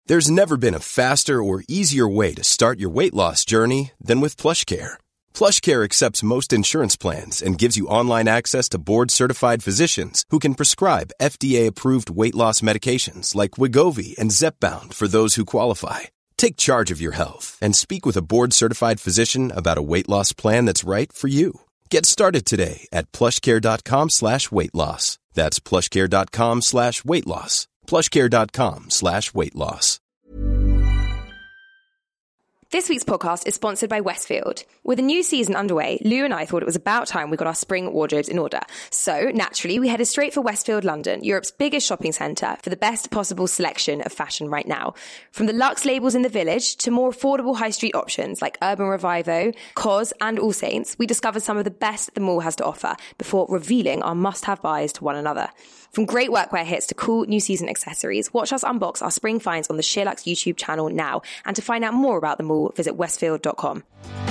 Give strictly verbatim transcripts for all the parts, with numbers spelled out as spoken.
There's never been a faster or easier way to start your weight loss journey than with PlushCare. PlushCare accepts most insurance plans and gives you online access to board-certified physicians who can prescribe F D A-approved weight loss medications like Wegovy and Zepbound for those who qualify. Take charge of your health and speak with a board-certified physician about a weight loss plan that's right for you. Get started today at plushcare.com slash weight loss. That's plushcare.com slash weight loss. plushcare.com slash weight loss. This week's podcast is sponsored by Westfield. With a new season underway, Lou and I thought it was about time we got our spring wardrobes in order. So, naturally, we headed straight for Westfield London, Europe's biggest shopping centre, for the best possible selection of fashion right now. From the luxe labels in the village to more affordable high street options like Urban Revivo, C O S and All Saints, we discovered some of the best the mall has to offer before revealing our must-have buys to one another. From great workwear hits to cool new season accessories, watch us unbox our spring finds on the Sheerluxe YouTube channel now. And to find out more about the mall, visit westfield dot com.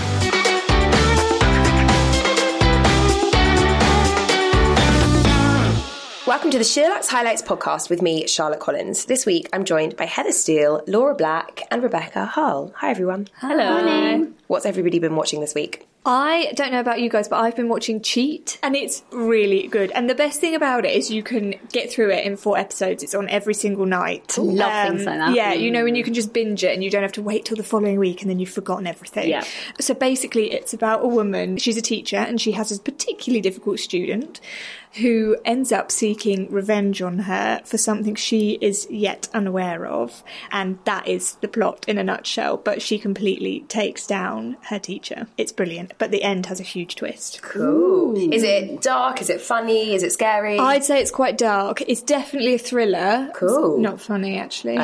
Welcome to the Sheerluxe Highlights podcast with me, Charlotte Collins. This week, I'm joined by Heather Steele, Laura Black, and Rebecca Hull. Hi, everyone. Hello. Morning. What's everybody been watching this week? I don't know about you guys, but I've been watching Cheat, and it's really good. And the best thing about it is you can get through it in four episodes. It's on every single night. Love um, things like that. Yeah, you know, when you can just binge it and you don't have to wait till the following week and then you've forgotten everything. Yeah. So basically, it's about a woman. She's a teacher and she has a particularly difficult student who ends up seeking revenge on her for something she is yet unaware of. And that is the plot in a nutshell. But she completely takes down her teacher. It's brilliant. But the end has a huge twist. Cool. Ooh. Is it dark? Is it funny? Is it scary? I'd say it's quite dark. It's definitely a thriller. Cool. It's not funny, actually.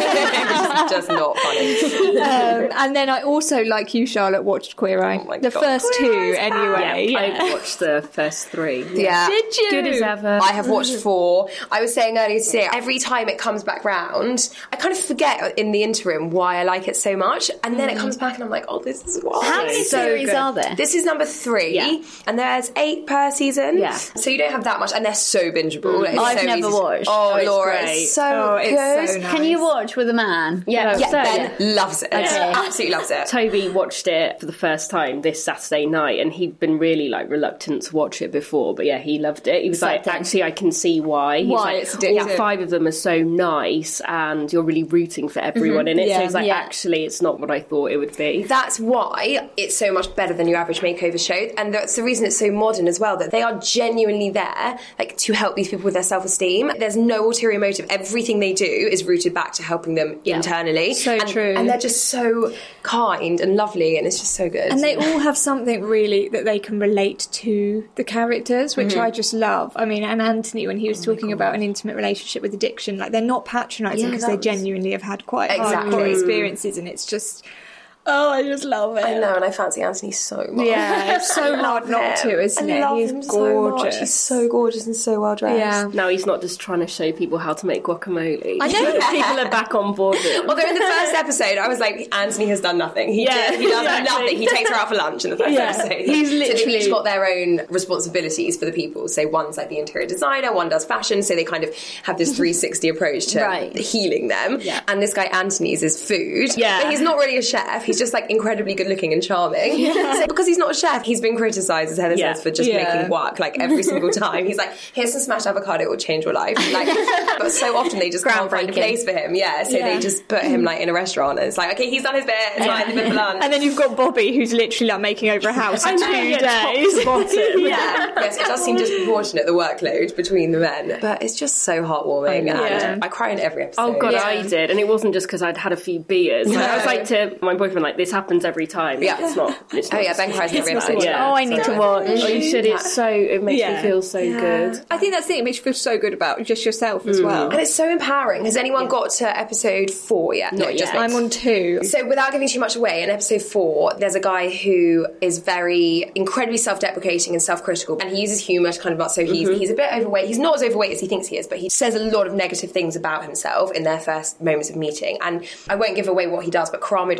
It's just not funny. um, and then I also, like you, Charlotte, watched Queer Eye. Oh my the God. first Queer two, Eye's anyway. Yeah, Yeah. I watched the first three. Yeah. Did you? Good as ever. I have watched four. I was saying earlier today, every time it comes back round, I kind of forget in the interim why I like it so much. And then it comes back and I'm like, oh, this is why. How many so series good. are there? This is number three. Yeah. And there's eight per season. Yeah. So you don't have that much. And they're so bingeable. It's I've so never easy to- watched. Oh, Oh, it's Laura, great. it's so Oh, it's good. so nice. Can you watch with a man? Yeah, yeah, so, Ben yeah. loves it. Okay. Absolutely loves it. Toby watched it for the first time this Saturday night, and he'd been really like reluctant to watch it before, but yeah, he loved it. He was like, Something. actually, I can see why. He's Why like, it's addictive. all five of them are so nice, and you're really rooting for everyone in it. Yeah. So it's like, Yeah. actually, it's not what I thought it would be. That's why it's so much better than your average makeover show, and that's the reason it's so modern as well, that they are genuinely there like to help these people with their self-esteem. There's no ulterior motive. Everything they do is rooted back to helping them Yeah. internally. So and, true. And they're just so kind and lovely, and it's just so good. And they all have something really that they can relate to the characters, which Mm-hmm. I just love. I mean, and Anthony, when he Oh was talking about an intimate relationship with addiction, like they're not patronising Yeah, because that they was- genuinely have had quite Exactly. hardcore experiences, and it's just, oh, I just love it. I know, and I fancy Anthony so much. Yeah, it's so I hard love not him. to, isn't I it? love He's him so much. gorgeous. He's so gorgeous and so well dressed. Yeah. Now he's not just trying to show people how to make guacamole. I know. People are back on board with it. Although in the first episode, I was like, Anthony has done nothing. He, Yeah, did, he does exactly. nothing. He takes her out for lunch in the first Yeah, episode. he's So they've literally- each got their own responsibilities for the people. So one's like the interior designer, one does fashion. So they kind of have this three sixty approach to Right. healing them. Yeah. And this guy Anthony's is food. Yeah. But he's not really a chef. He's just like incredibly good looking and charming. So because he's not a chef, he's been criticised, as Heather Yeah. says, for just Yeah. making guac like every single time. He's like, here's some smashed avocado, it will change your life. Like, but so often they just can't find a Groundbreaking. place for him. Yeah. So Yeah. they just put him like in a restaurant, and it's like, okay, he's done his bit. It's fine. They've been for lunch. And then you've got Bobby, who's literally like making over a house in I know, two yeah, top days. to bottom. yeah. Yes, it does seem disproportionate, the workload between the men, but it's just so heartwarming. know. And Yeah. I cry in every episode. Oh god, Yeah. I did, and it wasn't just because I'd had a few beers. Like, I was like to my boyfriend, like, this happens every time. Yeah. it's not. It's Oh not yeah, Ben cries in every episode. Yeah. Oh, I need to watch. Oh, you should. It's so. It makes Yeah. me feel so good. I think that's the thing. It makes you feel so good about just yourself as well. And it's so empowering. Has anyone got to episode four yet? Not just yet. me. I'm on two. So without giving too much away, in episode four, there's a guy who is very incredibly self-deprecating and self-critical, and he uses humour to kind of not so he's Mm-hmm. he's a bit overweight. He's not as overweight as he thinks he is, but he says a lot of negative things about himself in their first moments of meeting. And I won't give away what he does, but Karamo does this exercise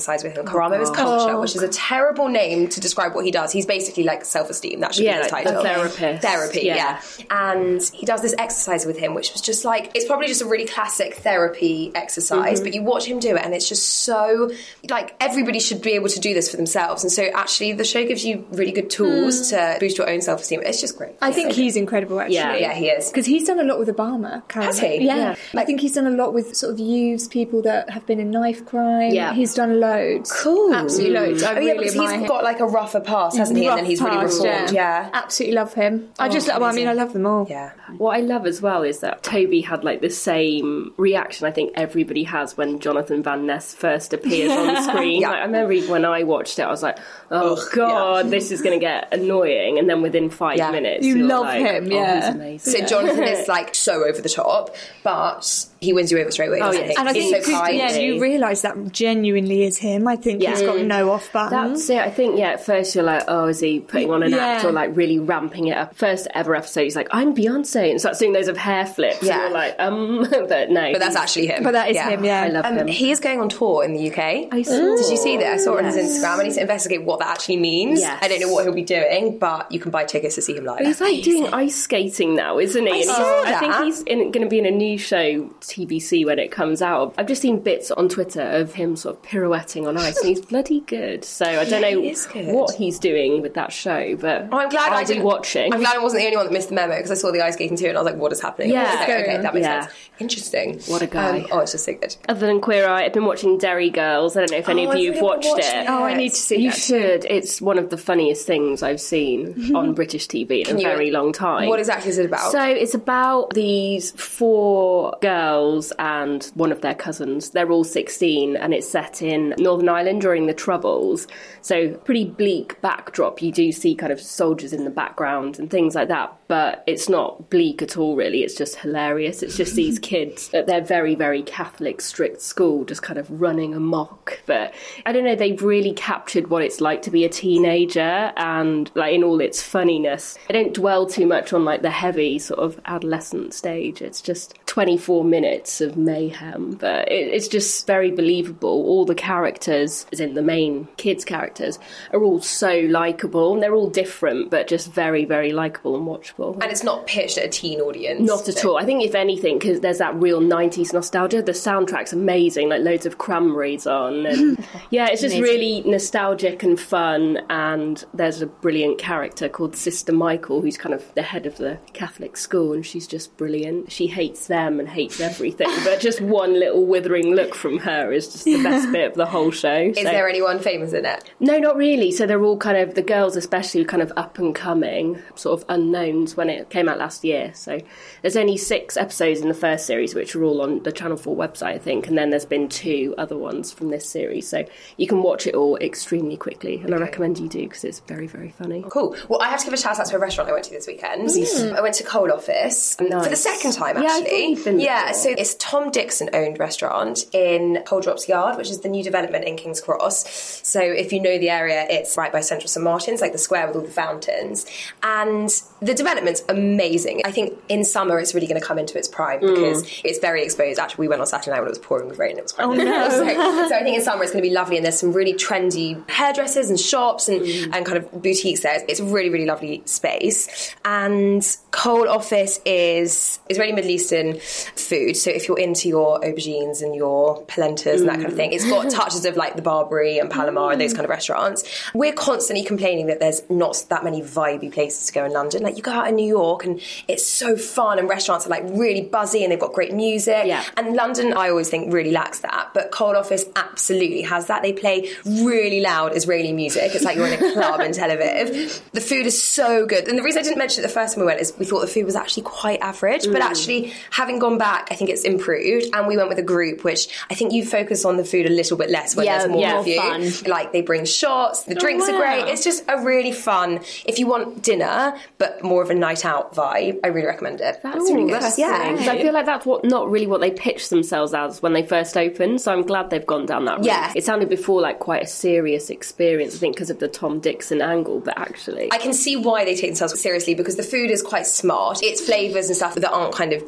exercise with him. Karamo is culture, oh. which is a terrible name to describe what he does. He's basically like self-esteem. That should yeah, be his like title. a therapist. Therapy, yeah. yeah. And he does this exercise with him, which was just like, it's probably just a really classic therapy exercise, mm-hmm. but you watch him do it and it's just so, like, everybody should be able to do this for themselves. And so actually the show gives you really good tools mm. to boost your own self-esteem. It's just great. I think he's incredible, actually. Yeah, yeah he is. Because he's done a lot with Obama. Karen. Has he? Yeah. yeah. I think he's done a lot with sort of youths, people that have been in knife crime. Yeah. He's done loads. Cool. Absolutely loads. I oh, really yeah, because admire he's him. got like a rougher past, hasn't he? Rough And then he's really past, reformed. Yeah. yeah. Absolutely love him. I Oh, just, well, I mean, I love them all. Yeah. What I love as well is that Toby had like the same reaction I think everybody has when Jonathan Van Ness first appears on screen. yeah. Like, I remember even when I watched it, I was like, oh Ugh, God, yeah. this is going to get annoying. And then within five Yeah. minutes, You you're love like, him, oh, yeah. he's amazing. So Jonathan is like so over the top, but he wins you over straight away. Oh, doesn't yeah. he? And I He's think, so kind. yeah, you realise that genuinely is him. I think Yeah. he's got no off buttons. That's it. I think, yeah, at first you're like, oh, is he putting on an Yeah. act or like really ramping it up? First ever episode, he's like, I'm Beyonce, and starts doing those of hair flips. Yeah. And you're like, um, but no. But that's actually him. But that is him, yeah. I love Um, him. he is going on tour in the U K. I saw. Did you see that? I saw it on his Yes. Instagram. I need to investigate what that actually means. Yes. I don't know what he'll be doing, but you can buy tickets to see him live. He's like doing ice skating now, isn't he? I And he's- saw I think that. he's going to be in a new show, T V C, when it comes out. I've just seen bits on Twitter of him sort of pirouetting on ice, and he's bloody good. So I don't Yeah, know he is good. what he's doing with that show, but Oh, I'm glad I'll I be didn't watching. I'm glad I wasn't the only one that missed the memo because I saw the ice skating too and I was like, what is happening? Yeah. Oh, okay, okay, that makes Yeah. sense. Interesting. What a guy. Um, oh, it's just so good. Other than Queer Eye, I've been watching Derry Girls. I don't know if any Oh, of I've you have really watched watched it. it. Oh, I need to see You that. should. It's one of the funniest things I've seen on British T V in Can a you- very long time. What exactly is it about? So it's about these four girls and one of their cousins. They're all sixteen and it's set in Northern Ireland during the Troubles. So pretty bleak backdrop. You do see kind of soldiers in the background and things like that, but it's not bleak at all really. It's just hilarious. It's just these kids at their very, very Catholic strict school just kind of running amok. But I don't know, they've really captured what it's like to be a teenager and like in all its funniness. I don't dwell too much on like the heavy sort of adolescent stage. It's just twenty-four minutes of mayhem, but it, it's just very believable. All the characters, as in the main kids' characters, are all so likeable and they're all different, but just very, very likeable and watchable. And it's not pitched at a teen audience. Not at all. I think if anything, because there's that real nineties nostalgia, the soundtrack's amazing, like loads of Cranberries on. And yeah, it's just really nostalgic and fun. And there's a brilliant character called Sister Michael, who's kind of the head of the Catholic school, and she's just brilliant. She hates them and hates everything, but just one little withering look from her is just the best bit of the whole show. Is So- there anyone famous in it? No, not really. So they're all kind of, the girls especially, kind of up and coming, sort of unknowns when it came out last year. So there's only six episodes in the first series, which are all on the Channel four website, I think, and then there's been two other ones from this series. So you can watch it all extremely quickly, and I recommend you do because it's very, very funny. Cool. Well, I have to give a shout out to a restaurant I went to this weekend. I went to Coal Office um, Nice. for the second time, Yeah, I actually. thought you'd been yeah, before. so it's a Tom Dixon owned restaurant in Coal Drops Yard, which is the new development in King's Cross. So if you know the area, it's right by Central St Martin's, like the square with all the fountains. And the development's amazing. I think in summer it's really going to come into its prime because Mm. it's very exposed. Actually, we went on Saturday night when it was pouring with rain and it was quite Oh, nice. no. so, so I think in summer it's going to be lovely, and there's some really trendy hairdressers and shops and, and kind of boutiques there. It's a really, really lovely space. And Coal Office is is really Middle Eastern food. So if you're into your aubergines and your polentas and that kind of thing, it's got touches of like the Barbary and Palomar and those kind of restaurants. We're constantly complaining that there's not that many vibey places to go in London. Like you go out in New York and it's so fun and restaurants are like really buzzy and they've got great music. Yeah. And London, I always think, really lacks that. But Coal Office absolutely has that. They play really loud Israeli music. It's like you're in a club in Tel Aviv. The food is so good. And the reason I didn't mention it the first time we went is we thought the food was actually quite average. But actually, having gone back, I think it's improved. And we went with a group, which I think you focus on the food a little bit less when Yeah, there's more yeah, of you. fun. Like they bring shots, the drinks wow. are great. It's just a really fun, if you want dinner, but more of a night out vibe, I really recommend it. That's It's really good. interesting. Yeah. 'Cause I feel like that's what not really what they pitched themselves as when they first opened. So I'm glad they've gone down that route. Yeah. It sounded before like quite a serious experience, I think, because of the Tom Dixon angle. But actually, I can see why they take themselves seriously because the food is quite smart. It's flavours and stuff that aren't kind of day to day.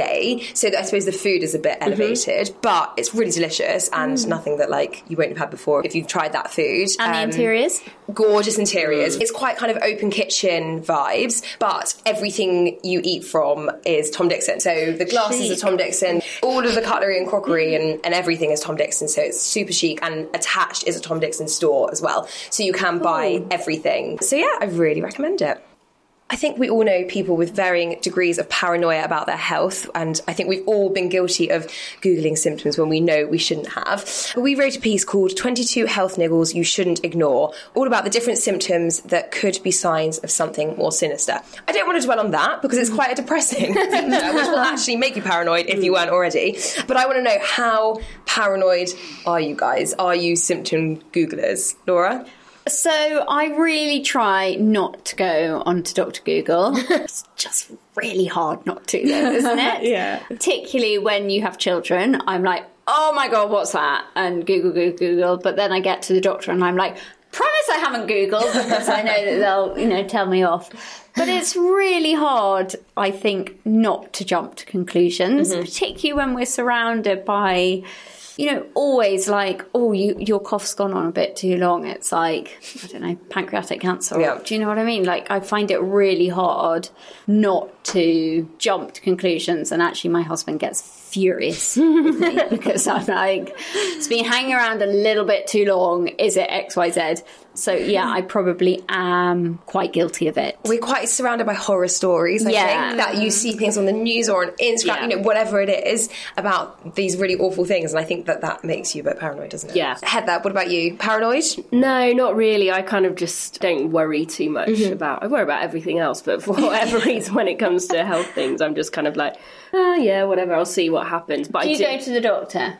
day. So I suppose the food is a bit elevated, mm-hmm. but it's really delicious and mm. nothing that like you won't have had before if you've tried that food. And um, the interiors? Gorgeous interiors. It's quite kind of open kitchen vibes, but everything you eat from is Tom Dixon. So the glasses chic. are Tom Dixon, all of the cutlery and crockery and, and everything is Tom Dixon. So it's super chic, and attached is a Tom Dixon store as well. So you can buy Ooh. everything. So yeah, I really recommend it. I think we all know people with varying degrees of paranoia about their health, and I think we've all been guilty of Googling symptoms when we know we shouldn't have. But we wrote a piece called twenty-two Health Niggles You Shouldn't Ignore, all about the different symptoms that could be signs of something more sinister. I don't want to dwell on that because it's quite a depressing feature, which will actually make you paranoid if you weren't already. But I want to know, how paranoid are you guys? Are you symptom Googlers? Laura? So I really try not to go onto Doctor Google. It's just really hard not to, though, isn't it? Yeah. Particularly when you have children. I'm like, oh my God, what's that? And Google, Google, Google. But then I get to the doctor and I'm like, promise I haven't Googled, because I know that they'll, you know, tell me off. But it's really hard, I think, not to jump to conclusions, mm-hmm. particularly when we're surrounded by... You know, always like, oh, you, your cough's gone on a bit too long. It's like, I don't know, pancreatic cancer. Yeah. Do you know what I mean? Like, I find it really hard not to jump to conclusions. And actually, my husband gets furious with me because I'm like, it's been hanging around a little bit too long. Is it X, Y, Z? So, yeah, I probably am quite guilty of it. We're quite surrounded by horror stories, I yeah. think, that you see things on the news or on Instagram, yeah. you know, whatever it is, about these really awful things. And I think that that makes you a bit paranoid, doesn't it? Yeah. Heather, what about you? Paranoid? No, not really. I kind of just don't worry too much mm-hmm. about... I worry about everything else, but for whatever reason, when it comes to health things, I'm just kind of like, oh, yeah, whatever, I'll see what happens. But do I you do, go to the doctor?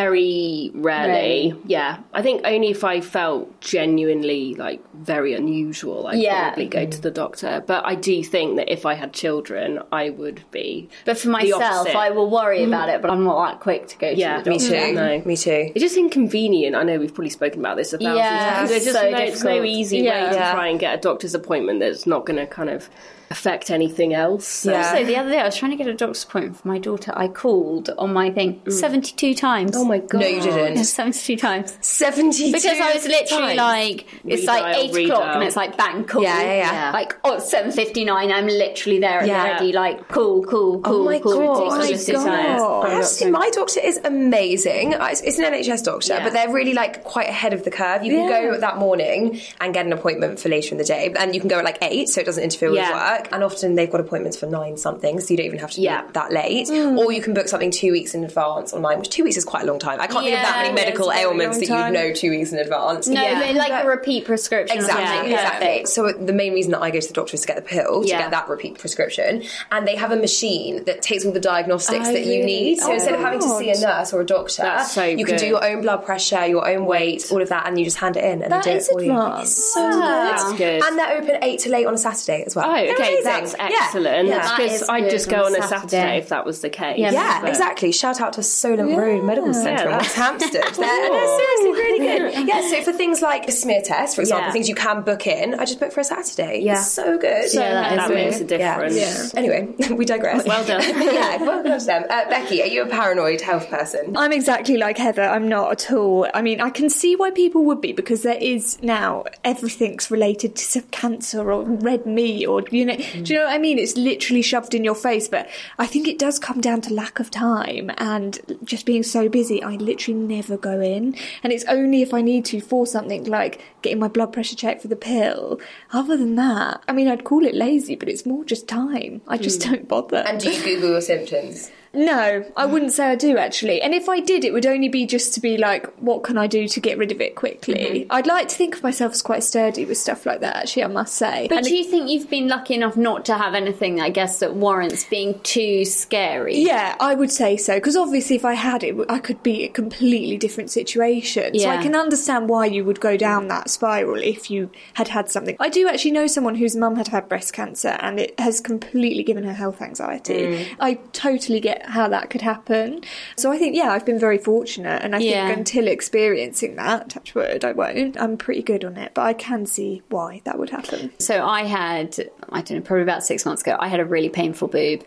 Very rarely, Really? yeah. I think only if I felt genuinely, like, very unusual, I'd Yeah. probably go to the doctor. But I do think that if I had children, I would be But for myself, I will worry about it, but I'm not that quick to go Yeah, to the Me doctor. too. No. Me too. It's just inconvenient. I know we've probably spoken about this a thousand Yeah, times. There's it's just so no, there's no difficult. easy Yeah. way to Yeah. try and get a doctor's appointment that's not going to kind of affect anything else. So. Yeah. Also, the other day I was trying to get a doctor's appointment for my daughter. I called on my thing seventy-two times. Oh my God. No, you didn't. Yeah, seventy-two times. seventy-two Because I was literally times. like, it's Redial, like eight redial. o'clock and it's like bang, cool. Yeah, yeah, yeah. Like, oh, it's seven fifty-nine, I'm literally there and Yeah. ready, like, cool, cool, cool, Oh my cool. God. Ridiculously Oh my tired. God. Private Actually, doctor. my doctor is amazing. It's, it's an N H S doctor, Yeah. but they're really like quite ahead of the curve. You can Yeah. go that morning and get an appointment for later in the day, and you can go at like eight, so it doesn't interfere Yeah. with work. And often they've got appointments for nine something, so you don't even have to Yeah. be that late. Or you can book something two weeks in advance online, which two weeks is quite a long time. I can't think of that Yeah, many medical it's a very ailments long that time. you'd know two weeks in advance. No, Yeah. they're like But- a repeat prescription. or Exactly, something. exactly. Perfect. So the main reason that I go to the doctor is to get the pill, to Yeah. get that repeat prescription. And they have a machine that takes all the diagnostics Oh, that you really? need. So Oh, instead of having to see a nurse or a doctor, That's so you can do good. your own blood pressure, your own weight, all of that, and you just hand it in and That they do is it for you. advanced. It's so Wow. good. Good. And they're open eight till eight on a Saturday as well. Oh, They're okay, amazing. that's Yeah. excellent. Yeah. That Because is I'd good just go on on a a Saturday. Saturday if that was the case. Yeah. Yeah, But- exactly. Shout out to Solent Road Medical Centre in Yeah, West Hampstead. They're, they're seriously really good. Yeah, so for things like a smear test, for example, Yeah. things you can book in, I just book for a Saturday. Yeah. It's so good. So Yeah, that That is makes a good. difference. Yeah. Anyway, we digress. Well done. Yeah, well done to them. Uh, Becky, are you a paranoid health person? I'm exactly like Heather. I'm not at all. I mean, I can see why people would be, because there is now everything's related to some cancer or red meat or, you know, Mm. do you know what I mean? It's literally shoved in your face. But I think it does come down to lack of time and just being so busy. I literally never go in. And it's only if I need to for something like getting my blood pressure checked for the pill. Other than that, I mean, I'd call it lazy, but it's more just time. I just don't bother. And do you Google your symptoms? No, I wouldn't say I do, actually. And if I did, it would only be just to be like, what can I do to get rid of it quickly? Mm-hmm. I'd like to think of myself as quite sturdy with stuff like that, actually, I must say. But And do you think you've been lucky enough not to have anything, I guess, that warrants being too scary? yeah, I would say so. Because obviously, if I had it, I could be a completely different situation. So I Yeah. can understand why you would go down that spiral if you had had something. I do actually know someone whose mum had had breast cancer and it has completely given her health anxiety. I totally get how that could happen. So I think, yeah, I've been very fortunate. And I Yeah. think until experiencing that, touch wood, I won't. I'm pretty good on it. But I can see why that would happen. So I had, I don't know, probably about six months ago, I had a really painful boob.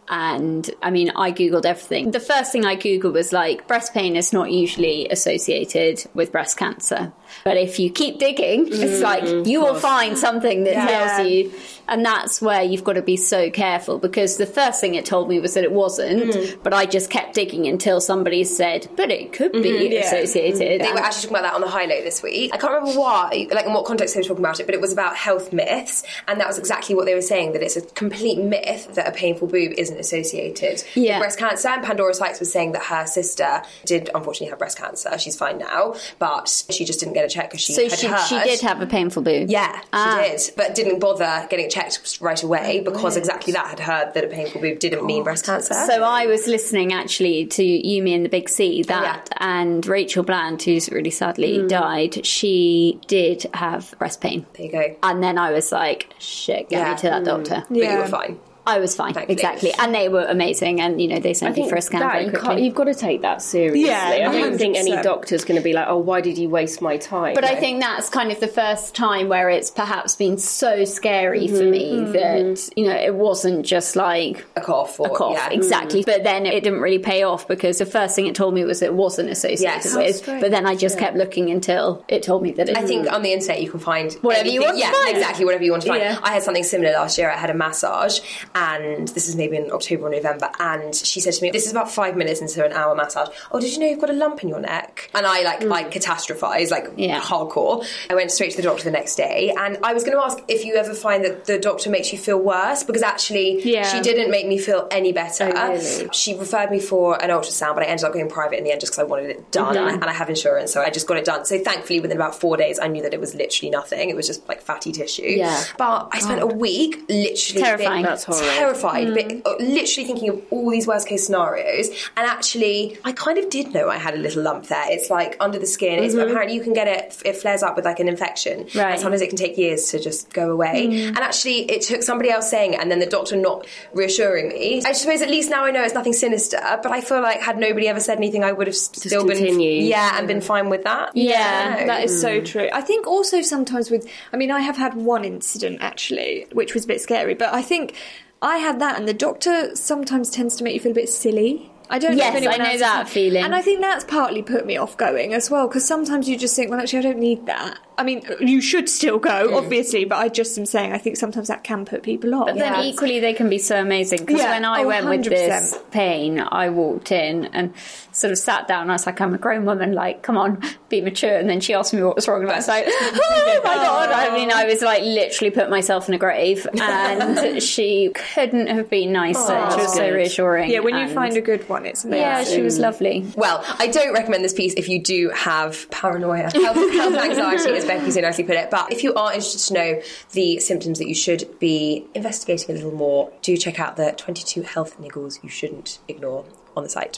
And I mean, I Googled everything. The first thing I Googled was like, breast pain is not usually associated with breast cancer. But if you keep digging, mm, it's like you will find something that yeah. tells you. And that's where you've got to be so careful, because the first thing it told me was that it wasn't. Mm. But I just kept digging until somebody said, but it could be mm-hmm, yeah. associated. They were actually talking about that on the High Low this week. I can't remember why, like in what context they were talking about it, but it was about health myths. And that was exactly what they were saying, that it's a complete myth that a painful boob isn't associated yeah. with breast cancer. And Pandora Sykes was saying that her sister did unfortunately have breast cancer. She's fine now, but she just didn't get a check because she so had she, heard. she did have a painful boob? Yeah, ah. she did, but didn't bother getting it checked right away because exactly that, had heard that a painful boob didn't God. mean breast cancer. So I was listening actually to You, Me and the Big C, that yeah. and Rachel Bland, who's really sadly mm. died, she did have breast pain. There you go. And then I was like, shit, get yeah. me to that mm. doctor. But yeah. you were fine. I was fine, Thankfully. exactly. And they were amazing, and, you know, they sent me for a scan very quickly. You've got to take that seriously. Yeah, I don't think any doctor's going to be like, oh, why did you waste my time? But no. I think that's kind of the first time where it's perhaps been so scary mm-hmm. for me mm-hmm. that, you know, it wasn't just like... A cough. Or, a cough, yeah. exactly. Mm. But then it didn't really pay off, because the first thing it told me was it wasn't associated yes. with. But then I just yeah. kept looking until it told me that it... I think on the internet you can find... Whatever anything. you want yeah, to find. exactly, whatever you want to find. Yeah. I had something similar last year. I had a massage, and this is maybe in October or November, and she said to me, this is about five minutes into an hour massage, oh, did you know you've got a lump in your neck? And I like mm. I catastrophise, like yeah. hardcore. I went straight to the doctor the next day, and I was going to ask if you ever find that the doctor makes you feel worse, because actually yeah. she didn't make me feel any better. Oh, really? She referred me for an ultrasound, but I ended up going private in the end just because I wanted it done, mm-hmm. and I have insurance, so I just got it done. So thankfully within about four days I knew that it was literally nothing. It was just like fatty tissue. Yeah. But I spent oh. a week literally terrifying. Being That's horrible. terrified, mm. but literally thinking of all these worst case scenarios, and actually I kind of did know I had a little lump there. It's like under the skin. Mm-hmm. It's apparently you can get it, it flares up with like an infection, right. and sometimes it can take years to just go away. Mm. And actually it took somebody else saying it and then the doctor not reassuring me. I suppose at least now I know it's nothing sinister, but I feel like had nobody ever said anything I would have just still continue. been yeah and been fine with that. Yeah, yeah. that is so true. I think also sometimes with, I mean, I have had one incident actually which was a bit scary, but I think I had that, and the doctor sometimes tends to make you feel a bit silly. I don't know yes, if anyone I know else that has, feeling. And I think that's partly put me off going as well, because sometimes you just think, well, actually, I don't need that. I mean, you should still go, mm. obviously, but I just am saying I think sometimes that can put people off. But then yeah. equally they can be so amazing, because yeah. when I oh, went one hundred percent. with this pain, I walked in and sort of sat down. I was like, I'm a grown woman, like, come on, be mature. And then she asked me what was wrong, and I was like, oh my God. I mean, I was like literally put myself in a grave, and she couldn't have been nicer. Oh, she was so good. reassuring. Yeah, when and you find a good one, it's amazing. Yeah, she was lovely. Well, I don't recommend this piece if you do have paranoia, health, health anxiety, as Becky so nicely put it. But if you are interested to know the symptoms that you should be investigating a little more, do check out the twenty-two health niggles you shouldn't ignore on the site.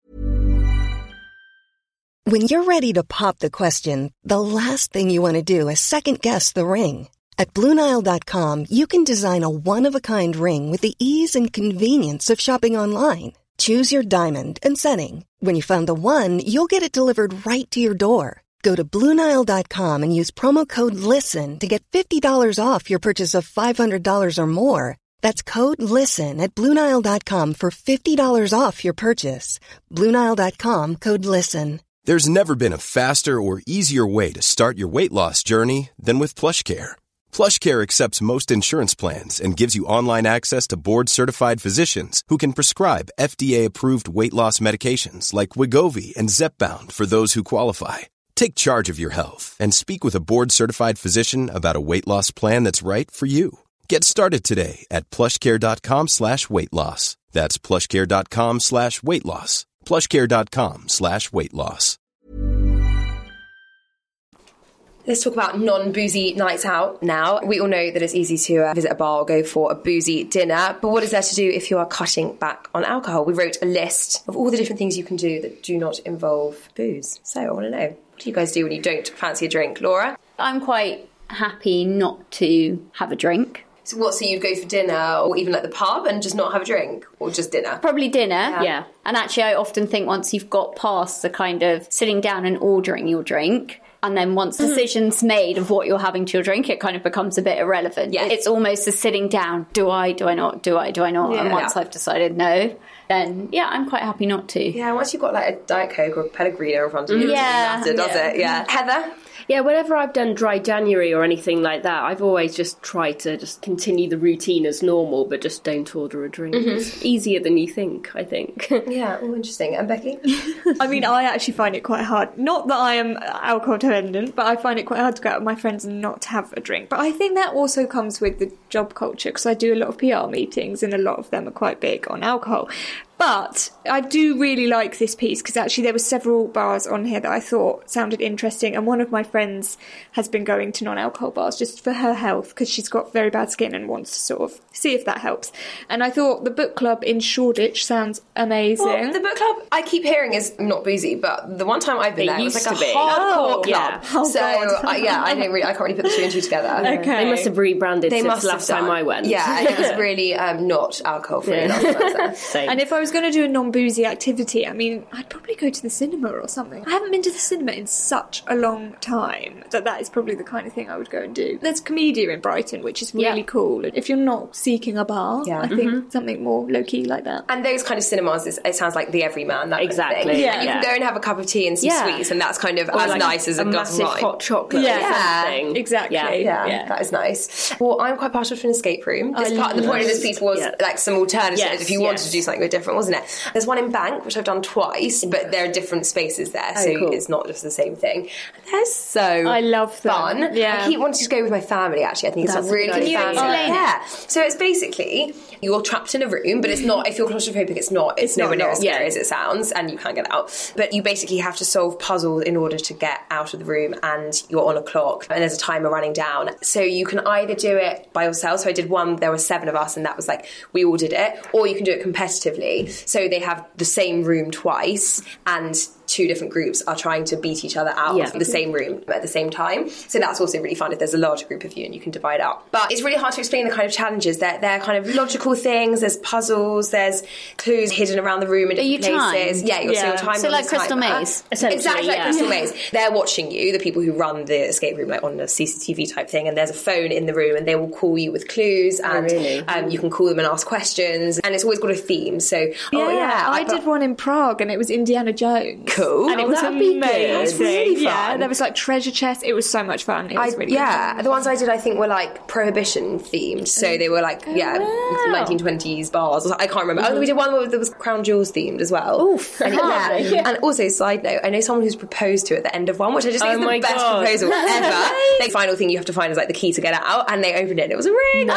When you're ready to pop the question, the last thing you want to do is second-guess the ring. At Blue Nile dot com, you can design a one-of-a-kind ring with the ease and convenience of shopping online. Choose your diamond and setting. When you find the one, you'll get it delivered right to your door. Go to Blue Nile dot com and use promo code LISTEN to get fifty dollars off your purchase of five hundred dollars or more. That's code LISTEN at Blue Nile dot com for fifty dollars off your purchase. Blue Nile dot com, code LISTEN. There's never been a faster or easier way to start your weight loss journey than with PlushCare. PlushCare accepts most insurance plans and gives you online access to board-certified physicians who can prescribe F D A-approved weight loss medications like Wegovy and Zepbound for those who qualify. Take charge of your health and speak with a board-certified physician about a weight loss plan that's right for you. Get started today at plushcare.com slash weight loss. That's plushcare.com slash weight loss. plushcare.com slash weight loss. Let's talk about non-boozy nights out now. We all know that it's easy to uh, visit a bar or go for a boozy dinner, but what is there to do if you are cutting back on alcohol? We wrote a list of all the different things you can do that do not involve booze. So I want to know, what do you guys do when you don't fancy a drink? Laura? I'm quite happy not to have a drink. So what, so you'd go for dinner or even like the pub and just not have a drink, or just dinner? Probably dinner, yeah. yeah. And actually I often think once you've got past the kind of sitting down and ordering your drink, And then once decisions made of what you're having to your drink, it kind of becomes a bit irrelevant. Yeah. It's almost a sitting down. Do I, do I not, do I, do I not? Yeah. And once I've decided no, then yeah, I'm quite happy not to. Yeah, once you've got like a Diet Coke or a Pellegrino in front of you, Yeah. it doesn't matter, does Yeah. it? Yeah. Heather? Yeah, whenever I've done dry January or anything like that, I've always just tried to just continue the routine as normal, but just don't order a drink. Mm-hmm. It's easier than you think, I think. Yeah, oh, interesting. And Becky? I mean, I actually find it quite hard. Not that I am alcohol dependent, but I find it quite hard to go out with my friends and not have a drink. But I think that also comes with the job culture, because I do a lot of P R meetings and a lot of them are quite big on alcohol. But I do really like this piece because actually there were several bars on here that I thought sounded interesting, and one of my friends has been going to non-alcohol bars just for her health because she's got very bad skin and wants to sort of see if that helps. And I thought the book club in Shoreditch sounds amazing. Well, the book club I keep hearing is not boozy, but the one time I've been It there, it was used like a to be. hardcore Oh, club. yeah. Oh, so God. I, yeah, I don't really, I can't really put the two and two together. Okay. They must have rebranded They since must the have last done. time I went. Yeah, and it was really um, not alcohol free. Yeah. last time I was there. Same. And if I was going to do a non-boozy activity, I mean, I'd probably go to the cinema or something. I haven't been to the cinema in such a long time that that is probably the kind of thing I would go and do. There's Comedia in Brighton, which is really Yeah. cool. If you're not seeking a bar, Yeah. I think something more low-key like that. And those kind of cinemas, is, it sounds like the everyman, that Exactly, kind of thing. yeah. You can Yeah. go and have a cup of tea and some Yeah. sweets, and that's kind of Or as like nice as a, a glass of massive wine. hot chocolate Yeah. or something. Exactly. Yeah. Yeah, Yeah. that is nice. Well, I'm quite partial to an escape room. This I part, the point of this love- piece was Yeah. like some alternatives Yes, if you wanted yes. to do something a bit different, wasn't it? There's one in Bank, which I've done twice, but there are different spaces there, so Oh, cool. it's not just the same thing. They're so I love them. fun. Yeah. I keep wanting to go with my family, actually. I think That's it's a a really good good idea. family. Can you explain it? Yeah. So it's basically you're trapped in a room, but it's not, if you're claustrophobic, it's not, it's, It's nowhere not near as not. scary Yeah. as it sounds, and you can't get out. But you basically have to solve puzzles in order to get out of the room, and you're on a clock, and there's a timer running down. So you can either do it by yourself. So I did one, there were seven of us, and that was like, we all did it. Or you can do it competitively. So they have the same room twice, and two different groups are trying to beat each other out Yeah. of the same room at the same time. So that's also really fun if there's a larger group of you and you can divide up. But it's really hard to explain the kind of challenges. They're, they're kind of logical things. There's puzzles. There's clues hidden around the room in Are you different places. timed? Yeah, you're, so Yeah. you're timed So on like the Crystal timer. Maze? Essentially, Exactly like yeah. Crystal Maze. They're watching you, the people who run the escape room, like on a C C T V type thing, and there's a phone in the room and they will call you with clues, and really? um, you can call them and ask questions, and it's always got a theme. So, Yeah, oh yeah, I, but- did one in Prague and it was Indiana Jones. Cool. And it Oh, was that'd be good. amazing. That's really Yeah, fun. there was like treasure chests. It was so much fun. It was I, really yeah, good. the ones I did, I think, were like prohibition themed. So they were like, yeah, wow. nineteen twenties bars. Or something. I can't remember. Oh, we did one where there was Crown Jewels themed as well. Oof. And, yeah. And also, side note, I know someone who's proposed to at the end of one, which I just think Oh is my the best God. proposal ever. The final thing you have to find is like the key to get out, and they opened it. And it was a ring.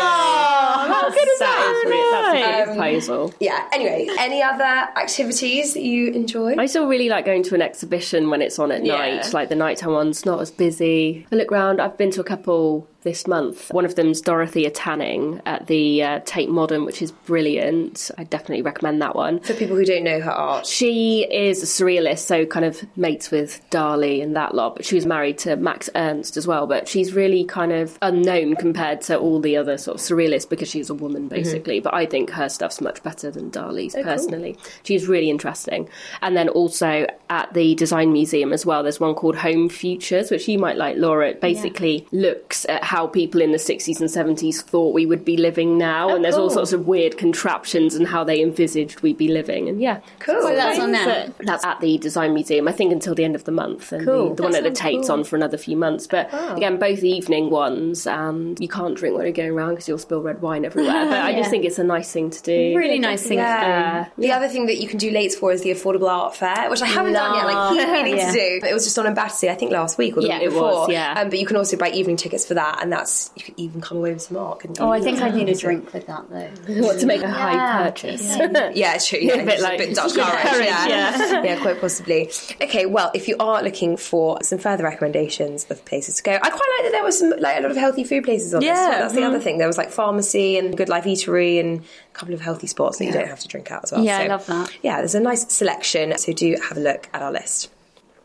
Oh, how good is That is really, that's a good Um, proposal. Yeah. Anyway, any other activities that you enjoy? I still really like going to an exhibition when it's on at Yeah. night. Like the nighttime one's not as busy. I look around, I've been to a couple this month. One of them's Dorothea Tanning at the uh, Tate Modern, which is brilliant. I definitely recommend that one. For people who don't know her art. She is a surrealist, so kind of mates with Dali and that lot, but she was married to Max Ernst as well. But she's really kind of unknown compared to all the other sort of surrealists because she's a woman, basically. Mm-hmm. But I think her stuff's much better than Dali's, Oh, personally. cool. She's really interesting. And then also at the Design Museum as well, there's one called Home Futures, which you might like, Laura. It basically yeah. looks at how people in the sixties and seventies thought we would be living now. Oh, and there's cool. all sorts of weird contraptions and how they envisaged we'd be living. And yeah. Cool. So that's on there. That's at the Design Museum, I think, until the end of the month. And Cool. the, the one That at the sounds Tate's cool. on for another few months. But again, both evening ones, and you can't drink when you're going around because you'll spill red wine everywhere. But I Yeah. just think it's a nice thing to do. Really nice thing Yeah. to do. The other thing that you can do late for is the Affordable Art Fair, which I haven't done yet. Like, keep meaning Yeah. to do. But it was just on in Battersea, I think last week or the Yeah, week it before. was, yeah. Um, but you can also buy evening tickets for that, and that's you could even come away with some art. couldn't you? Oh, I think I need a drink with that though. What, to make a high Yeah. purchase? Yeah, it's true. Yeah, A bit just like- a bit Dutch Yeah, courage. courage, yeah. yeah. yeah, quite possibly. Okay, well, if you are looking for some further recommendations of places to go, I quite like that there was some like a lot of healthy food places on this. Yeah. That's the other thing. There was like pharmacy and Good Life Eatery and a couple of healthy spots that you don't have to drink out as well. Yeah, I So, love that. Yeah, there's a nice selection. So do have a look at our list.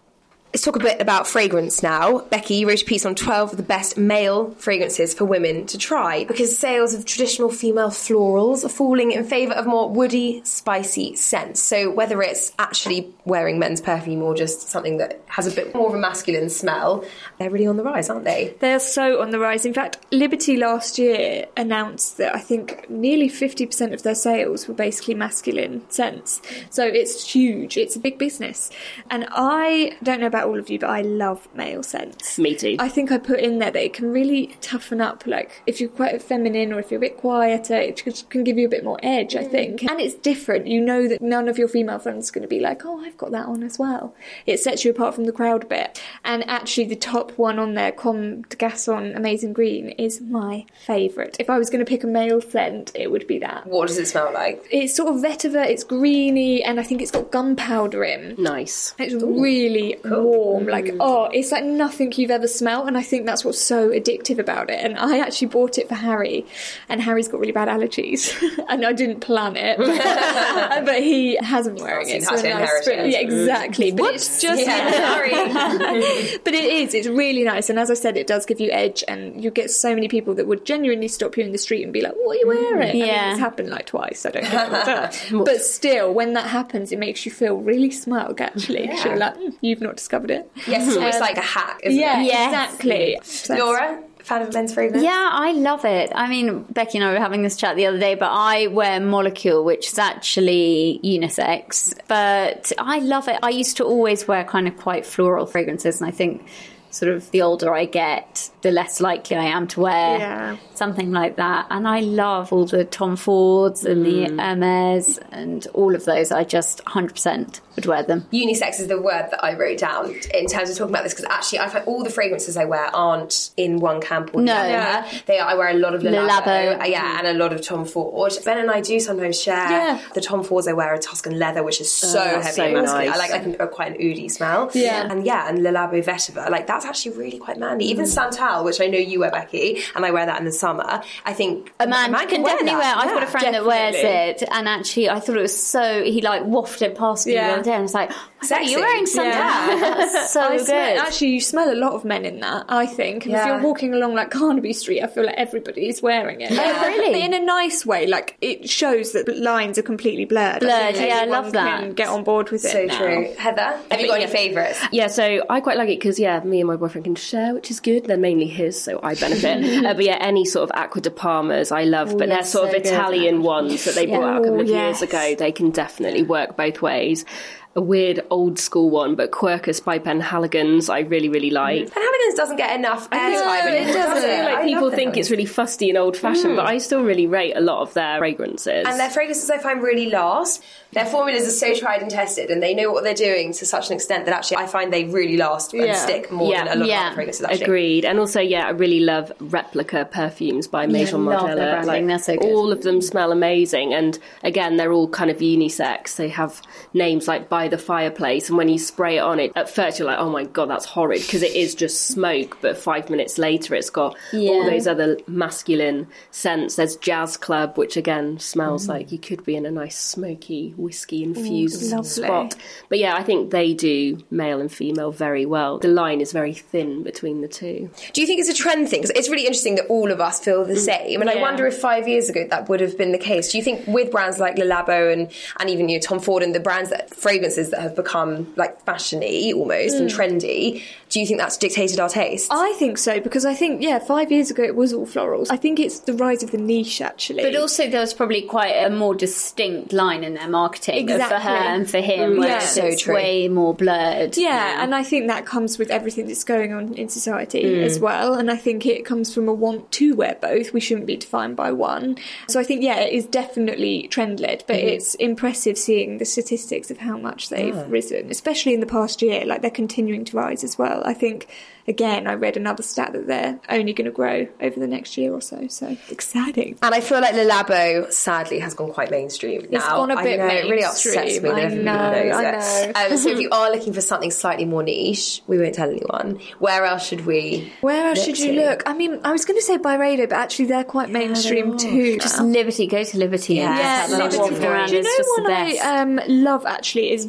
Let's talk a bit about fragrance now. Becky, you wrote a piece on twelve of the best male fragrances for women to try because sales of traditional female florals are falling in favour of more woody, spicy scents. So whether it's actually wearing men's perfume or just something that has a bit more of a masculine smell, they're really on the rise, aren't they? They're so on the rise. In fact, Liberty last year announced that I think nearly fifty percent of their sales were basically masculine scents. So it's huge. It's a big business. And I don't know about all of you, but I love male scents. Me too. I think I put in there that it can really toughen up, like if you're quite feminine or if you're a bit quieter, it just can give you a bit more edge, I think. And it's different. You know that none of your female friends are going to be like, oh, I've got that on as well. It sets you apart from the crowd a bit. And actually the top one on there, Comme des Garçons Amazing Green, is my favourite. If I was going to pick a male scent, it would be that. What does it smell like? It's sort of vetiver, it's greeny, and I think it's got gunpowder in. Nice. It's really cool. Warm, like, oh, it's like nothing you've ever smelled, and I think that's what's so addictive about it. And I actually bought it for Harry, and Harry's got really bad allergies, and I didn't plan it, but, but he hasn't been wearing it. So a nice yeah, exactly. But Whoops. It's just yeah, sorry. But it is, it's really nice, and as I said, it does give you edge, and you get so many people that would genuinely stop you in the street and be like, what are you wearing? Yeah. I mean, it's happened like twice, I don't think. But still, when that happens, it makes you feel really smug, actually. Yeah. You're like, mm, you've not discovered it. Yes, it's almost um, like a hack, isn't yeah, it? Yeah, exactly. So Laura, fan of men's fragrance? Yeah, I love it. I mean, Becky and I were having this chat the other day, but I wear Molecule, which is actually unisex, but I love it. I used to always wear kind of quite floral fragrances, and I think sort of the older I get, the less likely I am to wear yeah. something like that. And I love all the Tom Fords and mm. the Hermes and all of those. I just one hundred percent would wear them. Unisex is the word that I wrote down in terms of talking about this, because actually I find all the fragrances I wear aren't in one camp or the no. other. They are, I wear a lot of Le Labo, Le Labo. Uh, yeah, and a lot of Tom Ford. Ben and I do sometimes share yeah. the Tom Fords I wear are Tuscan leather, which is so oh, heavy so and masculine. nice. I like, like an, uh, quite an oody smell. Yeah. And yeah, and Le Labo vetiver, like that's actually really quite manly. Even Santal, which I know you wear, Becky, and I wear that in the summer. I think a man, a man can, can wear definitely that. wear. I've yeah, got a friend definitely. that wears it, and actually, I thought it was so. He like wafted past me yeah. the other day, and I was like, oh, Sexy. "You're wearing Santal." Yeah. That's so I good. Smell, actually, you smell a lot of men in that. I think. And yeah. if you're walking along like Carnaby Street, I feel like everybody's wearing it. Yeah. Oh, really? But in a nice way. Like it shows that lines are completely blurred. Blurred. I Yeah, I love love that. that. Get on board with it. So now. true. Heather, have you got yeah. any favourites? Yeah, so I quite like it because, yeah, me and my boyfriend can share, which is good. They're mainly his, so I benefit. uh, but yeah, any sort of Acqua di Parmas I love, Ooh, but yeah, they're sort so of Italian good. ones that they Yeah. brought out a couple of Ooh, years yes. ago. They can definitely work both ways. A weird old school one, but Quercus by Penhaligon's I really, really like. Penhaligon's doesn't get enough airtime anymore, it doesn't. does it? Like I people love think Penhaligon's. it's really fusty and old fashioned, mm. but I still really rate a lot of their fragrances. And their fragrances I find really last. Their formulas are so tried and tested, and they know what they're doing to such an extent that actually I find they really last and Yeah. stick more Yeah. than a lot Yeah. of other fragrances actually. Agreed. And also, yeah, I really love Replica perfumes by Maison love their Margiela. branding, Like, they're so good. all of them smell amazing. And again, they're all kind of unisex. They have names like By the Fireplace, and when you spray it on it, at first you're like, oh my god, that's horrid, because it is just smoke, but five minutes later it's got Yeah. all those other masculine scents. There's Jazz Club, which again smells mm. like you could be in a nice smoky whiskey infused Ooh, spot. But yeah, I think they do male and female very well. The line is very thin between the two. Do you think it's a trend thing? 'Cause it's really interesting that all of us feel the same, and I Yeah. wonder if five years ago that would have been the case. Do you think with brands like Le Labo and, and even you know, Tom Ford and the brands that fragrances that have become like fashiony almost mm. and trendy, do you think that's dictated our taste? I think so, because I think, yeah, five years ago it was all florals. I think it's the rise of the niche, actually. But also there was probably quite a more distinct line in their marketing Exactly. for her and for him, Mm, where yeah. it's So true. way more blurred. Yeah, now. and I think that comes with everything that's going on in society Mm. as well. And I think it comes from a want to wear both. We shouldn't be defined by one. So I think, yeah, it is definitely trend-led, but Mm. it's impressive seeing the statistics of how much they've Yeah. risen, especially in the past year. Like, they're continuing to rise as well. I think, again, I read another stat that they're only going to grow over the next year or so. So exciting. And I feel like Le Labo, sadly, has gone quite mainstream now. It's gone a I bit know, it really upsets mainstream. me that I everybody know, knows I it. know. Um, so if you are looking for something slightly more niche, we won't tell anyone. Where else should we Where else look should you to? look? I mean, I was going to say Byredo, but actually they're quite mainstream too. Just now. Liberty, go to Liberty. Yeah, and Yeah, just have that Liberty. waft around. Do you It's know just the what I best. um, love actually is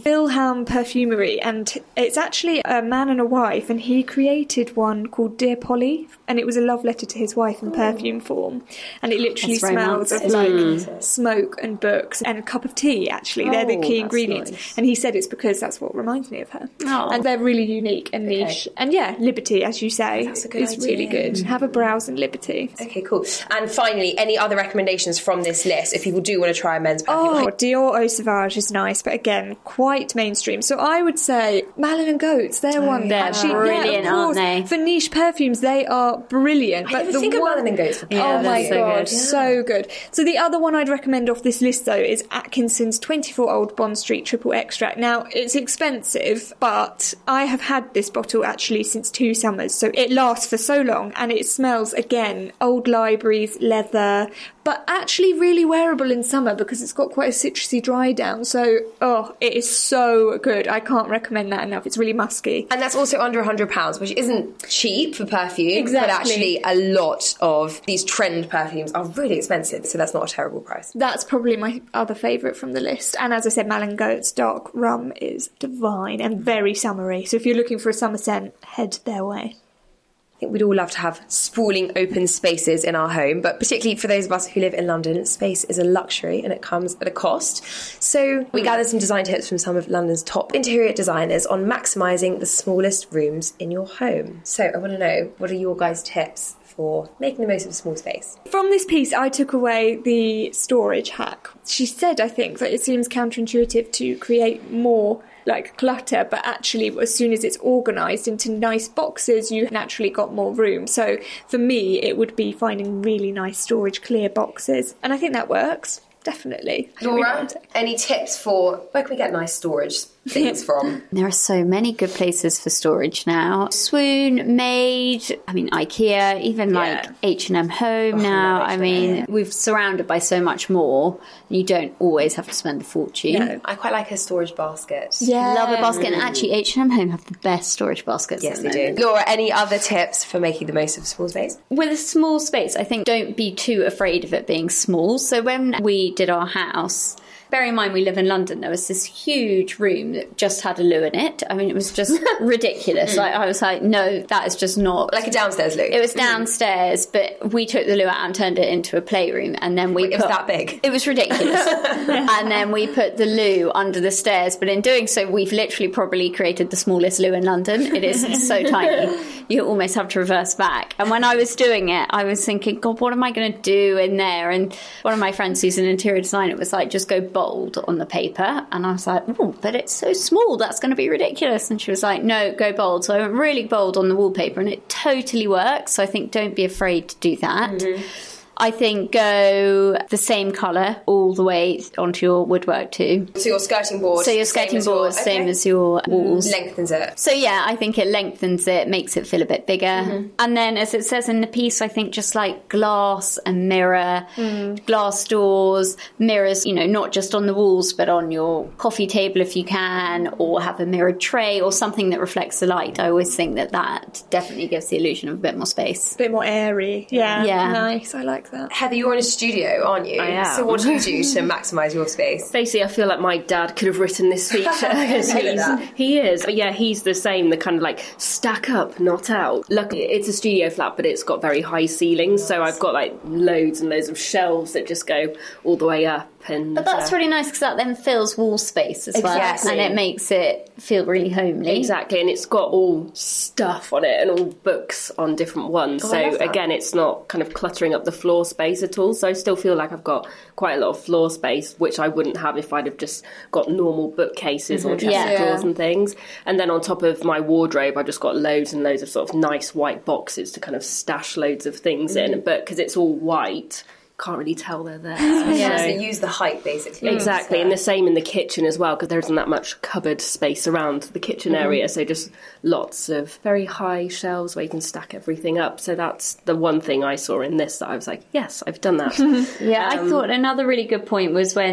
Wilhelm Perfumery, and it's actually a man and a wife, and he created one called Dear Polly, and it was a love letter to his wife in perfume form, and it literally That's smells of romantic. like smoke and books and a cup of tea. Actually, they're the Oh, key that's ingredients, nice. and he said it's because that's what reminds me of her. Oh. And they're really unique and niche, and yeah, Liberty, as you say, That's a good is really idea. good. Have a browse in Liberty. Okay, cool. And finally, any other recommendations from this list if people do want to try a men's perfume? Oh, Dior Eau Sauvage is nice, but again, quite mainstream. So I would say Malin and Goats, they're one. They're actually, brilliant, yeah, of aren't course. they? For niche perfumes, they are brilliant. I but never the think of one... Malin and Goats for Yeah, oh they're my so god, good. so good. So the other one I'd recommend off this list though is Atkinson's twenty-four Old Bond Street Triple Extract. Now it's expensive, but I have had this bottle actually since two summers, so it lasts for so long, and it smells again old libraries, leather, but actually really wearable in summer because it's got quite a citrusy dry down. So oh, it is so good. I can't recommend that enough. It's really musky. And that's also under one hundred pounds, which isn't cheap for perfume, Exactly. but actually a lot of these trend perfumes are really expensive, so that's not a terrible price. That's probably my other favourite from the list. And as I said, Malin Goats dark rum is divine and very summery. So if you're looking for a summer scent, head their way. I think we'd all love to have sprawling open spaces in our home, but particularly for those of us who live in London, space is a luxury and it comes at a cost. So we gathered some design tips from some of London's top interior designers on maximising the smallest rooms in your home. So I want to know, what are your guys' tips for making the most of a small space? From this piece, I took away the storage hack. She said, I think, that it seems counterintuitive to create more like clutter, but actually as soon as it's organised into nice boxes, you naturally got more room. So for me, it would be finding really nice storage clear boxes. And I think that works. Definitely. Laura, any tips for where can we get nice storage things from? There are so many good places for storage now. Swoon, Made, I mean IKEA, even like H and M Home Oh, now. I I love H and M. mean, we're surrounded by so much more. You don't always have to spend a fortune. No. I quite like a storage basket. Yeah. Love a basket, and actually H and M Home have the best storage baskets. Yes, at they the do. Laura, any other tips for making the most of small space? With a small space, I think don't be too afraid of it being small. So when we did our house, bear in mind we live in London, there was this huge room that just had a loo in it. I mean, it was just ridiculous. Like I was like, no, that is just not... Like a downstairs loo? It was downstairs, but we took the loo out and turned it into a playroom, and then we Wait, put... it was that big? It was ridiculous. And then we put the loo under the stairs, but in doing so, we've literally probably created the smallest loo in London. It is so tiny. You almost have to reverse back. And when I was doing it, I was thinking, God, what am I going to do in there? And one of my friends who's an interior designer was like, just go bold on the paper. And I was like, oh, but it's so small, that's going to be ridiculous. And she was like, no, go bold. So I went really bold on the wallpaper, and it totally works. So I think don't be afraid to do that. Mm-hmm. I think go the same colour all the way onto your woodwork too. So your skirting board. So your skirting board is same as your walls. Lengthens it. So yeah, I think it lengthens it, makes it feel a bit bigger. Mm-hmm. And then as it says in the piece, I think just like glass and mirror, mm. glass doors, mirrors, you know, not just on the walls, but on your coffee table if you can, or have a mirrored tray or something that reflects the light. I always think that that definitely gives the illusion of a bit more space. A bit more airy. Yeah. Yeah. Nice. I like that. Heather, you're in a studio, aren't you? I am. So what do you do to maximise your space? Basically, I feel like my dad could have written this speech. Because he's, he is. But yeah, he's the same, the kind of like stack up, not out. Luckily, it's a studio flat, but it's got very high ceilings. Nice. So I've got like loads and loads of shelves that just go all the way up. And, but that's uh, really nice because that then fills wall space as well. Exactly. And it makes it feel really homely. Exactly, and it's got all stuff on it and all books on different ones. Oh, so again, it's not kind of cluttering up the floor space at all. So I still feel like I've got quite a lot of floor space, which I wouldn't have if I'd have just got normal bookcases mm-hmm. or chest yeah. of drawers and things. And then on top of my wardrobe, I've just got loads and loads of sort of nice white boxes to kind of stash loads of things mm-hmm. in. But because it's all white, can't really tell they're there. Yeah, so, so use the height basically. Exactly, so. And the same in the kitchen as well, because there isn't that much cupboard space around the kitchen mm-hmm. area, so just lots of very high shelves where you can stack everything up. So that's the one thing I saw in this that I was like, yes, I've done that. yeah, um, I thought another really good point was when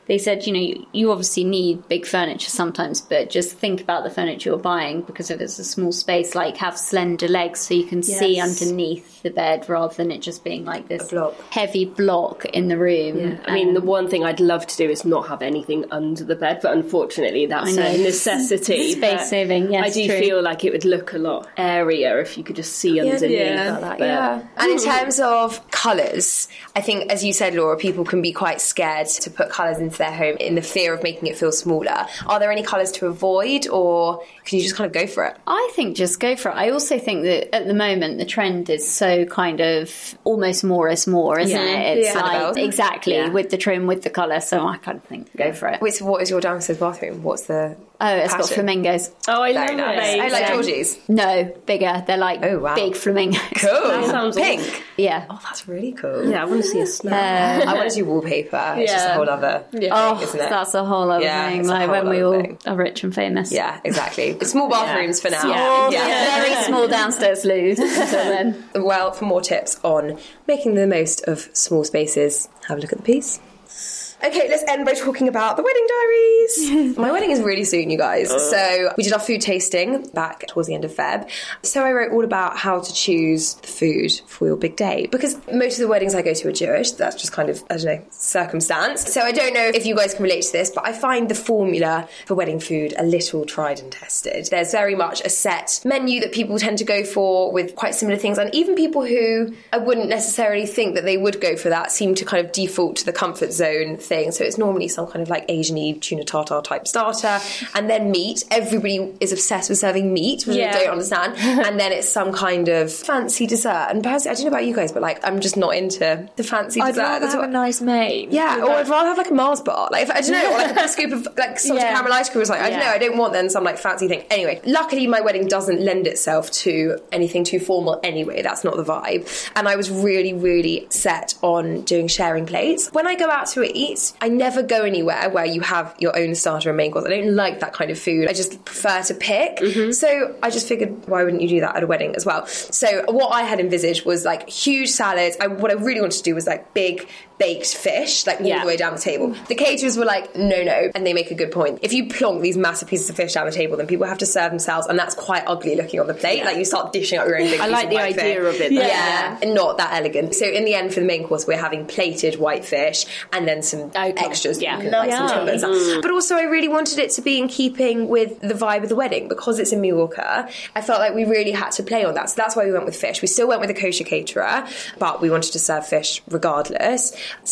they said, you know, you, you obviously need big furniture sometimes, but just think about the furniture you're buying, because if it's a small space, like have slender legs so you can Yes. see underneath the bed rather than it just being like this block. heavy block in the room. Yeah. I mean, the one thing I'd love to do is not have anything under the bed, but unfortunately that's I know. a necessity. Space But saving, yes, I do true. feel like it would look a lot airier if you could just see underneath. yeah. But- Yeah. And in terms of colours, I think, as you said, Laura, people can be quite scared to put colours into their home in the fear of making it feel smaller. Are there any colours to avoid, or can you just kind of go for it? I think just go for it. I also think that at the moment the trend is so kind of almost more is more, isn't Yeah. it? It's Yeah. like Annabelle. exactly Yeah. with the trim, with the colour. So I kind of think go for it. Wait, so what is your downstairs bathroom? What's the Oh, it's got pattern? flamingos. Oh, I Very love nice. it. I like Yeah. Georgie's. No, bigger. They're like Oh, wow. big flamingos. Cool. That sounds Pink. awesome. Yeah. Oh, that's really cool. Yeah, I want to see a snap. I want to do wallpaper. It's just a Yeah. whole other thing, Oh, isn't it? that's a whole other Yeah, thing. it's a Like whole when we other all thing. are rich and famous. Yeah, exactly. Small bathrooms for now. Yeah. Yeah. Very small downstairs loo. Until then. Well, for more tips on making the most of small spaces, have a look at the piece. Okay, let's end by talking about the wedding diaries. My wedding is really soon, you guys. So we did our food tasting back towards the end of Feb. So I wrote all about how to choose the food for your big day. Because most of the weddings I go to are Jewish. That's just kind of, I don't know, circumstance. So I don't know if you guys can relate to this, but I find the formula for wedding food a little tried and tested. There's very much a set menu that people tend to go for with quite similar things. And even people who I wouldn't necessarily think that they would go for that seem to kind of default to the comfort zone thing. So it's normally some kind of like Asian-y tuna tartare type starter, and then meat. Everybody is obsessed with serving meat, which Yeah. I don't understand. And then it's some kind of fancy dessert. And personally, I don't know about you guys, but like I'm just not into the fancy I'd dessert. rather That's have what- a nice main. yeah, with or that. I'd rather have like a Mars bar. Like, if, I don't know, or like a big scoop of like salted Yeah. caramel ice cream. It's like, I don't Yeah. know, I don't want then some like fancy thing. Anyway, luckily my wedding doesn't lend itself to anything too formal anyway. That's not the vibe. And I was really, really set on doing sharing plates. When I go out to eat, I never go anywhere where you have your own starter and main course. I don't like that kind of food. I just prefer to pick. So I just figured, why wouldn't you do that at a wedding as well? So what I had envisaged was like huge salads. I, what I really wanted to do was like big baked fish, like all Yeah. the way down the table. The caterers were like, no, no, and they make a good point. If you plonk these massive pieces of fish down the table, then people have to serve themselves, and that's quite ugly looking on the plate. Yeah. Like you start dishing out your own big I piece like of the white idea fish. of it, though. Yeah, Yeah. and not that elegant. So in the end, for the main course, we're having plated white fish and then some Oh, cool. extras. Yeah. that you can, like some Lovely. timbers. Mm. But also, I really wanted it to be in keeping with the vibe of the wedding, because it's in Mallorca. I felt like we really had to play on that. So that's why we went with fish. We still went with a kosher caterer, but we wanted to serve fish regardless.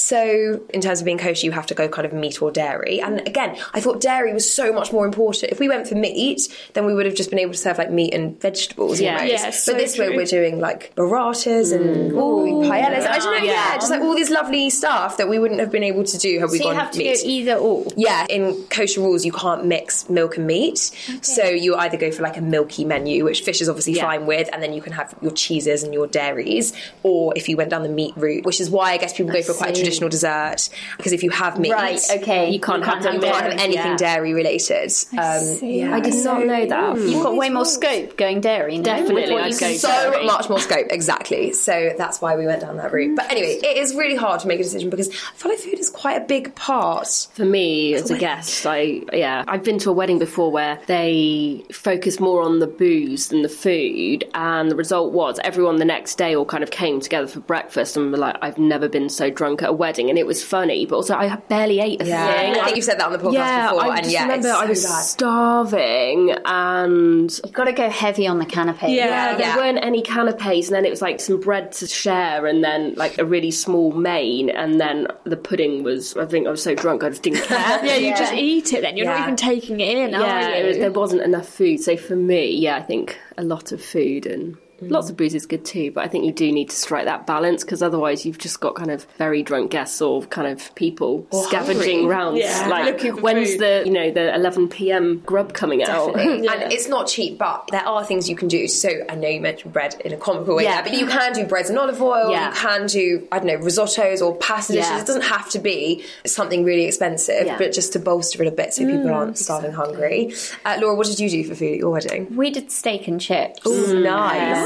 So in terms of being kosher, you have to go kind of meat or dairy. And again, I thought dairy was so much more important. If we went for meat, then we would have just been able to serve like meat and vegetables. Yeah. almost. Yeah, but so this way true. we're doing like burratas and ooh, paellas. I don't know, yeah. Yeah. just like all this lovely stuff that we wouldn't have been able to do had we So you gone have to meat. go either or. Yeah, in kosher rules, you can't mix milk and meat. So you either go for like a milky menu, which fish is obviously Yeah. fine with, and then you can have your cheeses and your dairies. Or if you went down the meat route, which is why I guess people go for quite a see. traditional dessert, because if you have meat, Right, okay. You can't have you them can't dairy. have anything Yeah. dairy related. Um, see. yeah, I did not know that. You've got way more scope going dairy now. Definitely, with what I'd you go can so dairy. much more scope, exactly. So that's why we went down that route. But anyway, it is really hard to make a decision because I feel like food is quite a big part. For me, as a guest, I yeah, I've been to a wedding before where they focused more on the booze than the food, and the result was everyone the next day all kind of came together for breakfast and were like, "I've never been so drunk at a wedding," and it was funny, but also I barely ate a Yeah, thing. I think you've said that on the podcast yeah, before, I and just yeah, remember it's I so was bad. starving, and You've got to go heavy on the canapé. Yeah. yeah, there Yeah. weren't any canapes, and then it was like some bread to share, and then like a really small main, and then the pudding was. I think I was so drunk I just didn't care. Yeah, you Yeah. just eat it then. You're Yeah. not even taking it in, yeah, are you? it was, there wasn't enough food. So for me, yeah, I think a lot of food and lots of booze is good too. But I think you do need to strike that balance, because otherwise you've just got kind of very drunk guests or kind of people scavenging hungry. round. Yeah, like looking for when's food. the you know the eleven p.m. grub coming out? Definitely. And it's not cheap, but there are things you can do. So I know you mentioned bread in a comical way, Yeah. there, but you can do breads and olive oil. Yeah. You can do, I don't know, risottos or pasta dishes. Yeah. It doesn't have to be something really expensive, Yeah. but just to bolster it a bit so people aren't starving hungry. Uh, Laura, what did you do for food at your wedding? We did steak and chips. Ooh, nice.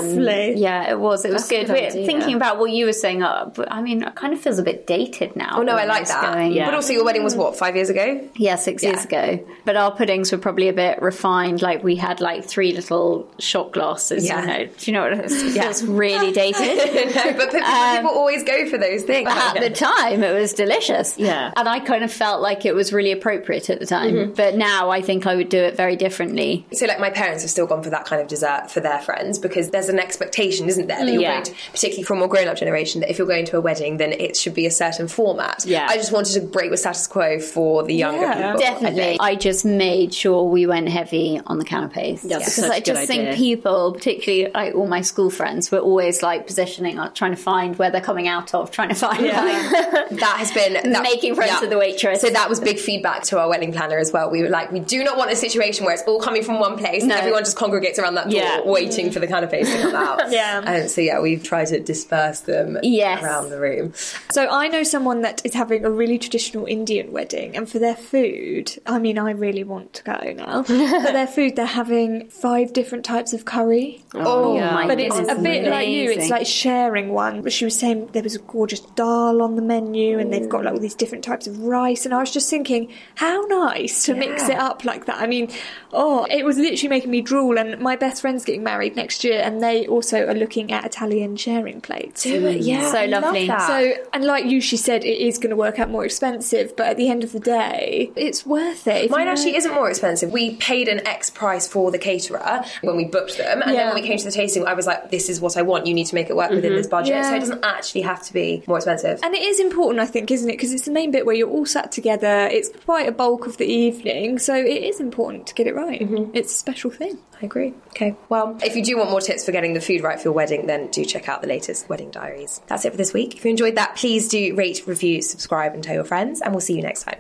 Lovely. Yeah, it was. It was That's a good. good We're idea. thinking about what you were saying, uh, but I mean, it kind of feels a bit dated now. Oh no, I like almost that. going- Yeah. But also your wedding was what, five years ago? Yeah, six years ago. But our puddings were probably a bit refined. Like we had like three little shot glasses. Yeah. You know, do you know what it is? It feels really dated. No, but people, Um, people always go for those things. But at the time, it was delicious. Yeah. And I kind of felt like it was really appropriate at the time. Mm-hmm. But now I think I would do it very differently. So like my parents have still gone for that kind of dessert for their friends because there's an expectation, isn't there, that you're Yeah. going to, particularly from a more grown-up generation, that if you're going to a wedding, then it should be a certain format. Yeah. I just wanted to break with status quo for the younger Yeah. people. I Definitely. think. I just made sure we went heavy on the canapes. That's because such I a just good think idea. people, particularly like all my school friends, were always like positioning, like, trying to find where they're coming out of, trying to find like, That has been that, making friends with the waitress. So that was big feedback to our wedding planner as well. We were like, we do not want a situation where it's all coming from one place and No. everyone just congregates around that door Yeah. waiting for the canapes to come out. Yeah. Um, so yeah, we've tried to disperse them Yes. around the room. So I know someone that is having a really traditional Indian wedding, and for their food, I mean, I really want to go now. For their food, they're having five different types of curry. Oh, yeah. my But it's goodness, a bit like you. It's amazing. like sharing one. But she was saying there was a gorgeous dal on the menu, and they've got like all these different types of rice. And I was just thinking, how nice to mix it up like that. I mean, oh, it was literally making me drool. And my best friend's getting married next year, and they also are looking at Italian sharing plates. Yeah, So I love lovely. that. So, and like you, she said, it is going to work out more expensive, but at the end of the day, it's worth it. If Mine you know- actually isn't more expensive. We paid an X price for the caterer when we booked them, and Yeah. then when we came to the tasting, I was like, "This is what I want. You need to make it work within this budget." Yeah. So it doesn't actually have to be more expensive. And it is important, I think, isn't it? Because it's the main bit where you're all sat together. It's quite a bulk of the evening, so it is important to get it right. It's a special thing. I agree. Okay. Well, if you do want more tips for getting the food right for your wedding, then do check out the latest wedding diaries. That's it for this week. If you enjoyed that, please do rate, review, subscribe, and tell your friends, and we'll see you next time.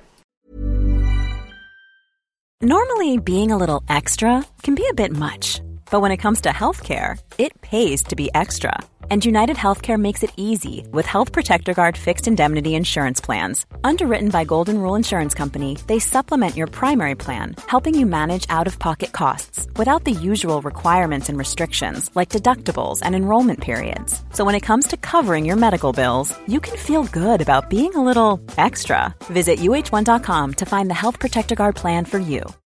Normally, being a little extra can be a bit much. But when it comes to healthcare, it pays to be extra. And United Healthcare makes it easy with Health Protector Guard fixed indemnity insurance plans. Underwritten by Golden Rule Insurance Company, they supplement your primary plan, helping you manage out-of-pocket costs without the usual requirements and restrictions like deductibles and enrollment periods. So when it comes to covering your medical bills, you can feel good about being a little extra. Visit U H one dot com to find the Health Protector Guard plan for you.